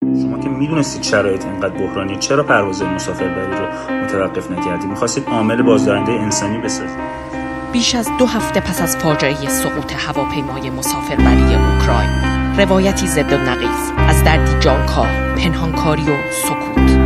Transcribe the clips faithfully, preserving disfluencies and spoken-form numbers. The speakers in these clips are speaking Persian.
شما که میدونستید شرایط اینقدر بحرانی، چرا پروازهای مسافربری رو متوقف نکردید؟ می‌خواستید عامل بازدارنده انسانی بسازید. بیش از دو هفته پس از فاجعه سقوط هواپیمای مسافربری اوکراین، روایتی ضد و نقیض از دردی جانکاه، پنهانکاری و سکوت.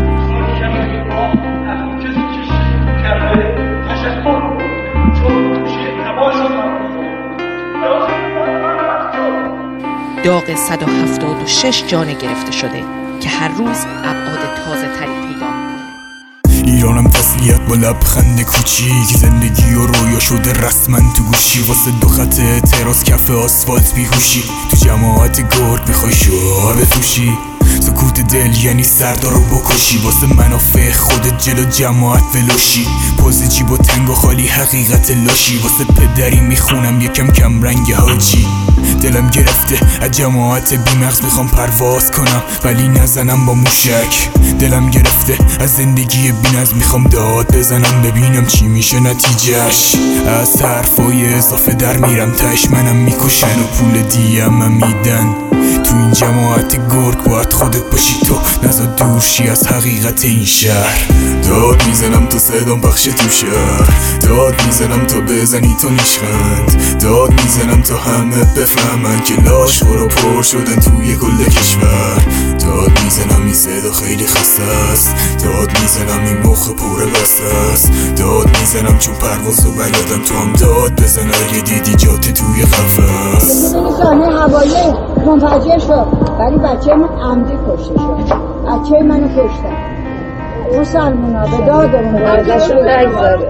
داغ صد و هفتاد و شش جان گرفته شده که هر روز ابعاد تازه تری پیدا می‌کنه. ایرانم تسلیت با لبخند کوچیک، زندگی و رویا شده رسما تو گوشی، واسه دو خط اعتراض کف آسفالت بیهوشی، تو جماعت گرگ میخوای شعار بفروشی، سکوت دل یعنی سردارو بکشی، واسه منافع خودت جلو جماعت ولوشی، پوز جیب و تنگ و خالی حقیقت لاشی، واسه پدری میخونم یکم کم رنگ حاجی، دلم گرفته از جماعت بیمغز میخوام پرواز کنم ولی نزنم با موشک، دلم گرفته از زندگی بی‌نظم میخوام داد بزنم ببینم چی میشه نتیجهش، از حرفای اضافه در میرم تش منم میکشن و پول دیم میدن، تو این جماعت گرگ باید خودت باشی تو، نزا دور شی از حقیقت این شهر، داد میزنم تا صدام پخش تو شهر، داد میزنم تا بزنی تو نیشخند، داد میزنم تا همه بفهمن که لاش برو پر شدن توی کل کشور، داد میزنم این صدا خیلی خسته است، داد میزنم این مخ پر بسته است، داد میزنم چون پرواز و بلدم تو هم داد بزن اگه دیدی جات توی قفس. سانه هوایی منفجر شد ولی بچه من عمدی کشته شد، بچه منو کشتن، مسلمونا به دادمون بردشون نگذاره،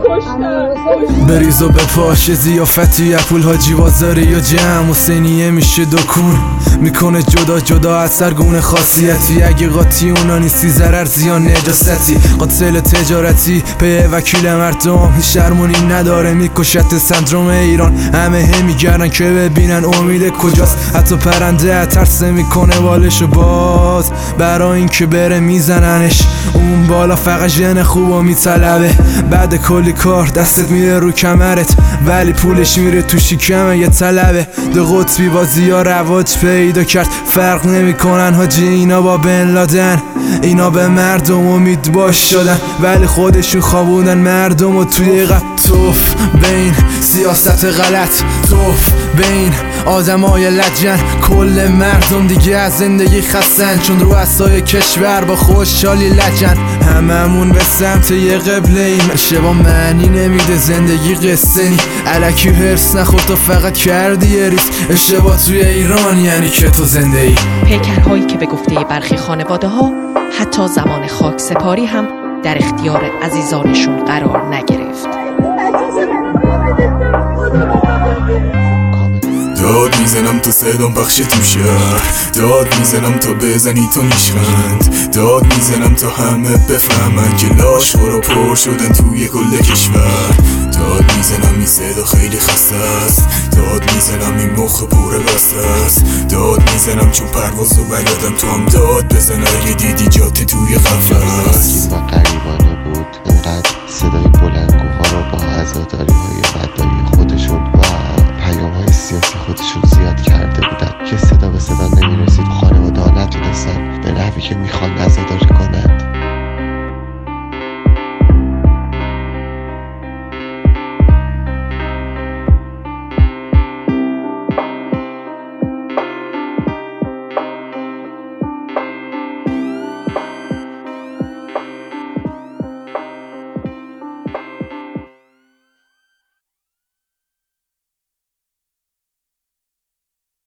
بریز و بپاش زیافتی یا پول حاجی بازاری یا جمع حسینیه میشه دکون میکنه جدا جدا از سرگونه خاصیتی، اگه قاطی اونا نیستی ضرر زیان نجاستی، قاتل تجارتی به وکیل مردم شرمونی نداره میکشت سندروم ایران، همه هم میگردن که ببینن امید کجاست، حتی پرنده ترسه میکنه بالشو باز برای این که بره میزننش، اون بالا فقط ژن خوبو میطلبه، بعد کلی کار دستت میره رو کمرت ولی پولش میره تو شکمه یه طلبه، دو قطبی بازی ها رواج پیدا کرد فرق نمیکنن حاجی اینا با بن لادن، اینا به مردم امید باش شدن ولی خودشون خوابوندن مردم و توی قط توف بین سیاست غلط، توف بین آدمای لجن، کل مردم دیگه از زندگی خستن چون رؤسای کشور با خوشحالی لجن، هممون به سمت یه قبله ایم، شبا معنی نمیده زندگی قصه نی، الکی هرس نخور تو فقط کردی یه ریس، اشتباه توی ایران یعنی که تو زنده ای. پیکرهایی که به گفته برخی خانواده ها حتی زمان خاک سپاری هم در اختیار عزیزانشون قرار نگرفت. داد میزنم تا صدام پخش تو شهر، داد میزنم تا بزنی تو نیشخند، داد میزنم تا همه بفهمن که لاش برو پر شدن توی کل کشور، داد میزنم این صدا خیلی خسته است، داد میزنم این مخ پر بسته است، داد میزنم چون پرواز و بلدم تو هم داد بزن اگه دیدی جات توی قفس. و قریبانه بود اینقدر صدای بلندگوها رو با عزاداری های بدایی خودشون و پیام های سیاسی خودشون زیاد کرده بودن که صدا به صدا نمیرسید، خانواده ها نتونستن به نحوی که میخوان عزاداری کنند